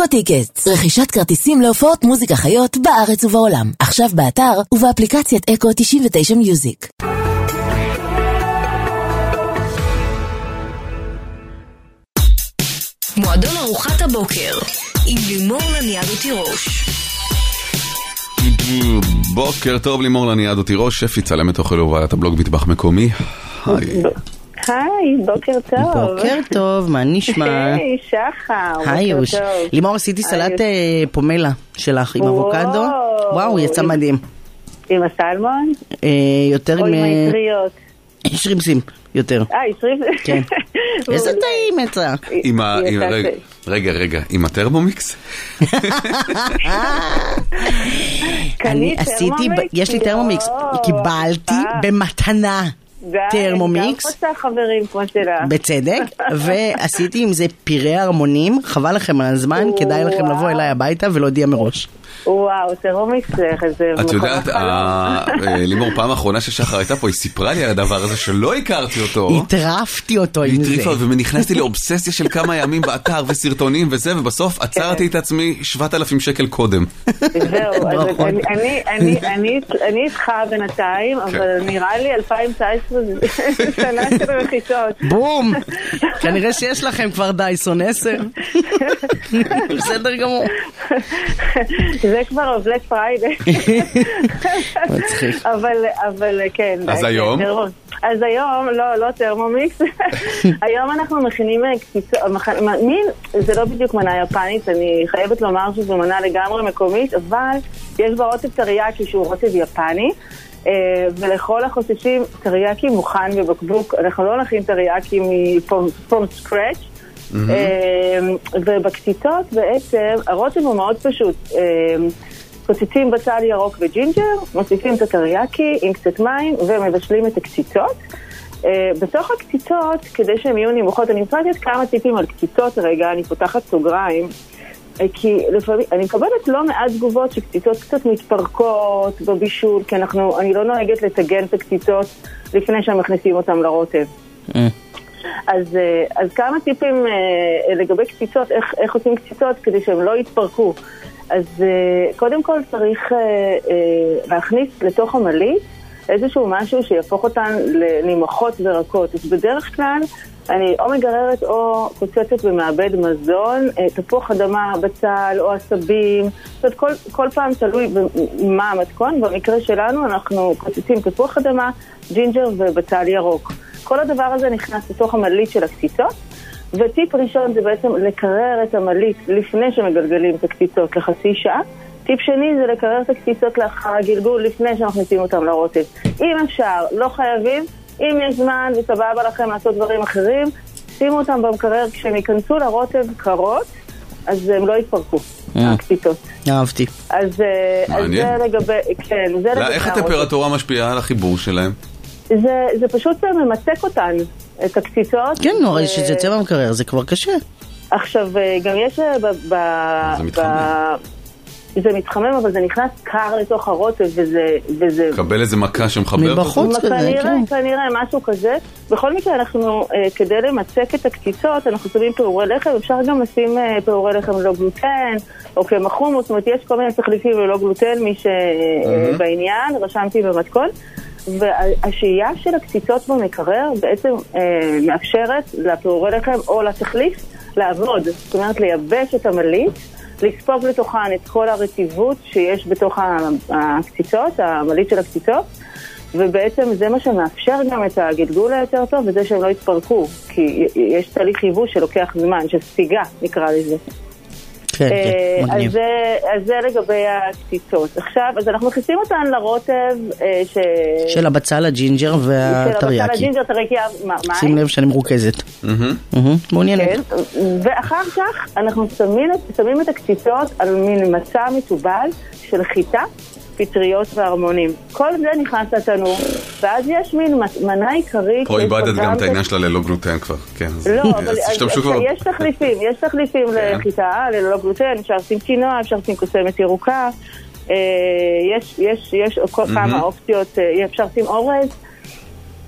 אקו טיקטס, רכישת כרטיסים להופעות מוזיקה חיות בארץ ובעולם. עכשיו באתר ובאפליקציית אקו 99 מיוזיק. מועדון ארוחת הבוקר עם לימור לניאדו תירוש. בוקר טוב, לימור לניאדו תירוש, שפי צלמת אוכל ובעלת הבלוג מטבח מקומי. היי, בוקר טוב. בוקר טוב, מה נשמע? היי, שחר, היי, בוקר טוב. לימור, עשיתי סלט פומלה שלך עם אבוקדו. וואו, יצא מדהים. עם הסלמון? יותר או עם היטריות? שרימפסים, יותר. שרימפסים? כן. איזה טעים יצא. רגע, עם הטרמומיקס? אני עשיתי, יש לי טרמומיקס, קיבלתי במתנה. טרמומיקס. גם רוצה חברים כמו שלה. בצדק. ועשיתי עם זה פירה הרמונים. חבל לכם על הזמן, כדאי לכם לבוא אליי הביתה ולהודיע מראש. וואו, טרמומיקס זה את יודעת, לימור, פעם האחרונה ששחר הייתה פה, היא סיפרה לי על הדבר הזה שלא הכרתי אותו. הטרפתי אותו עם זה. ונכנסתי לאובססיה של כמה ימים באתר וסרטונים וזה, ובסוף עצרתי את עצמי 7,000 שקל קודם. זהו, אני איתך בינתיים, אבל נראה לי 2019 שנה של רכישות. בום! כנראה שיש לכם כבר דייסון 10. בסדר גמור. זה כבר בלק פריידי. מצחיק. אבל כן. אז היום? אז היום, לא טרמומיקס. היום אנחנו מכינים קציצות, זה לא בדיוק מנה יפנית, אני חייבת לומר שזו מנה לגמרי מקומית, אבל יש בה רוטב טריאקי שהוא רוטב יפני, ולכל החוששים טריאקי מוכן בבקבוק. אנחנו לא נכין טריאקי מפום סקרץ', ובקציצות בעצם הרוטב הוא מאוד פשוט. קוצצים בצל ירוק וג'ינג'ר, מוסיפים את הטריאקי עם קצת מים ומבשלים את הקציצות. בתוך הקציצות, כדי שהן יהיו נמוכות, אני רוצה לתת כמה טיפים על קציצות רגע, אני פותחת סוגריים, כי לפעמים אני מקבלת לא מעט תגובות שקציצות קצת מתפרקות בבישול, כי אני לא נוהגת לטגן את הקציצות לפני שהם מכניסים אותם לרוטב. אז כמה טיפים לגבי קציצות, איך עושים קציצות כדי שהם לא יתפרקו. אז קודם כל צריך להכניס לתוך המליט איזשהו משהו שיהפוך אותן לנימחות ורקות. אז בדרך כלל אני או מגררת או קוצצת במעבד מזון, תפוח אדמה, בצל או עשבים. זאת אומרת, כל פעם תלוי מה המתכון. במקרה שלנו אנחנו קוצצים תפוח אדמה, ג'ינג'ר ובצל ירוק. כל הדבר הזה נכנס לתוך המליט של הקציצות. וטיפ ראשון זה בעצם לקרר את המליט לפני שמגלגלים את הקציצות לחצי שעה. טיפ שני זה לקרר את הקציצות לאחר הגלגול לפני שמכניסים אותם לרוטב. אם אפשר, לא חייבים. אם יש זמן וסבבה לכם לעשות דברים אחרים, שימו אותם במקרר כשהם ייכנסו לרוטב קרות, אז הם לא יתפרקו, הקציצות. אהבתי. אז זה לגבי, כן, זה לגבי. איך הטמפרטורה משפיעה על החיבור שלהם? זה פשוט ממצק אותן, את הקציצות. כן, נורא, שזה יצא במקרר, זה כבר קשה. עכשיו, גם יש זה מתחמם, אבל זה נכנס קר לתוך הרוטב, וזה קבל איזה מכה שמחבר מבחוץ כזה, כנראה, משהו כזה. בכל מקרה, אנחנו, כדי למצק את הקציצות, אנחנו שמים פירורי לחם, אפשר גם לשים פירורי לחם ללא גלוטן, או כמחום, זאת אומרת, יש כל מיני תחליפים ללא גלוטן, מי שבעניין, רשמתי במתכון. והשהייה של הקציצות במקרר בעצם מאפשרת לפירורי לחם או לתחליף לעבוד, זאת אומרת לייבש את המליט, לספוג לתוכן את כל הרטיבות שיש בתוך הקציצות, המליט של הקציצות, ובעצם זה מה שמאפשר גם את הגלגול היותר טוב, וזה שהם לא יתפרקו, כי יש תהליך ייבוש שלוקח זמן, של ספיגה נקרא לזה. כן, מגניב. אז זה לגבי הקציצות. עכשיו, אז אנחנו מכניסים אותן לרוטב של הבצל, הג'ינג'ר והטריאקי. של הבצל, הג'ינג'ר, טריאקי, שים לב שאני מרוכזת. מעוניינת. ואחר כך אנחנו שמים את הקציצות על מין מצע מטובל של חיטה, פטריות והרמונים. כל זה נכנס לתנור, ואז יש מין מנה עיקרית. פה איבדת גם את העניין שלה ללא גלוטן כבר. לא, אבל יש תחליפים לחיטה, ללא גלוטן, אפשר לשים קינוע, אפשר לשים קוסמת ירוקה, יש כמה אופציות, אפשר לשים אורז,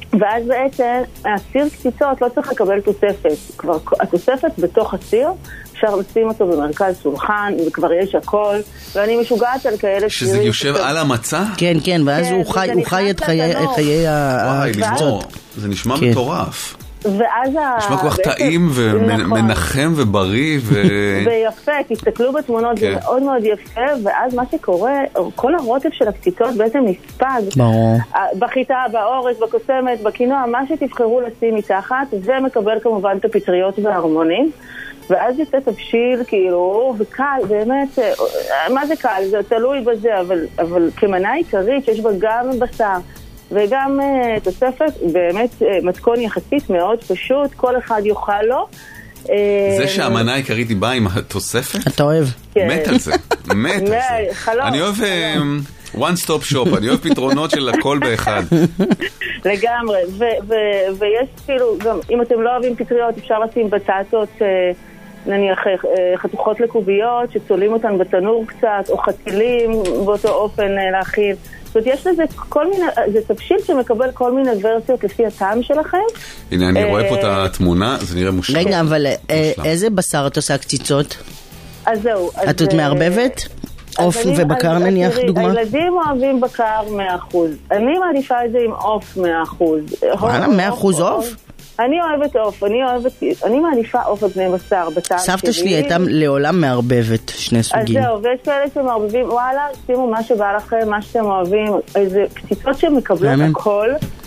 ואז בעצם הסיר קציצות לא צריך לקבל תוספת, כבר התוספת בתוך הסיר, אפשר לשים אותו במרכז שולחן, וכבר יש הכל, ואני משוגעת על כאלה שזה יושב על המצה? כן, כן, ואז הוא חי את חיי הקציצות. זה נשמע מטורף. ואז נשמע כל כך טעים ומנחם ובריא ויפה, תסתכלו בתמונות, זה מאוד מאוד יפה, ואז מה שקורה, כל הרוטב של הקציצות בעצם נספג בחיטה, באורז, בקוסמת, בקינוע, מה שתבחרו לשים מתחת, ומקבל כמובן את הפטריות וההרמונים, ואז יצא תבשיל כאילו, וקל, באמת, מה זה קל? זה תלוי בזה, אבל כמנה עיקרית שיש בה גם בשר וגם תוספת, באמת מתכון יחסית מאוד פשוט, כל אחד יוכל לו. זה שהמנה העיקרית היא באה עם התוספת? אתה אוהב? מת על זה, מת על זה. אני אוהב one stop shop, אני אוהב פתרונות של הכל באחד. לגמרי, ויש כאילו, גם אם אתם לא אוהבים פטריות, אפשר לשים בטטות, נניח חתוכות לקוביות, שצולים אותן בתנור קצת, או חתילים באותו אופן להכיל. זאת אומרת, יש לזה כל מיני, זה תבשיל שמקבל כל מיני ורסיות לפי הטעם שלכם. הנה, אני רואה פה את התמונה, זה נראה מושלם. רגע, אבל איזה בשר את עושה קציצות? אז זהו. את עוד מערבבת? עוף ובקר נניח, דוגמה? הילדים אוהבים בקר 100%. אני מעדיפה את זה עם עוף 100%. וואלה, 100% עוף? אני אוהבת עוף, אני מעדיפה עוף על פני בשר, בטעם שלי. סבתא שלי הייתה לעולם מערבבת שני סוגים. אז זהו, ויש כאלה שמערבבים, וואלה, שימו מה שבא לכם, מה שאתם אוהבים, איזה קציצות שמקבלות הכל,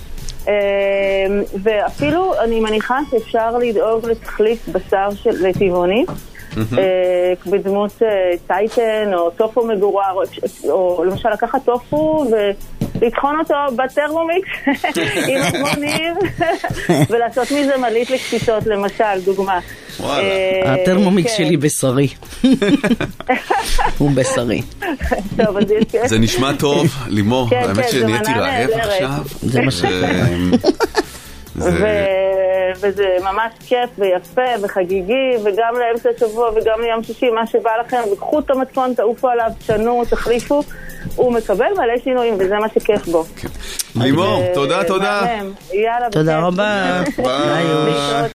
ואפילו אני מניחה שאפשר לדאוג לתחליף בשר לטבעוני, בדמות טייטן או טופו מגורר, או למשל לקחת טופו ולטחון אותו בטרמומיקס עם הרמונים ולעשות מזה מלית לקציצות, למשל, דוגמה. הטרמומיקס שלי בשרי. הוא בשרי. זה נשמע טוב, לימור, האמת שנהייתי רעב עכשיו. זה מה ש... וזה ממש כיף ויפה וחגיגי, וגם לאמצע השבוע וגם ליום שישי, מה שבא לכם, וקחו את המתכון, תעופו עליו, תשנו, תחליפו, הוא מקבל מלא שינויים, וזה מה שכיף בו. לימור, תודה. תודה רבה. ביי.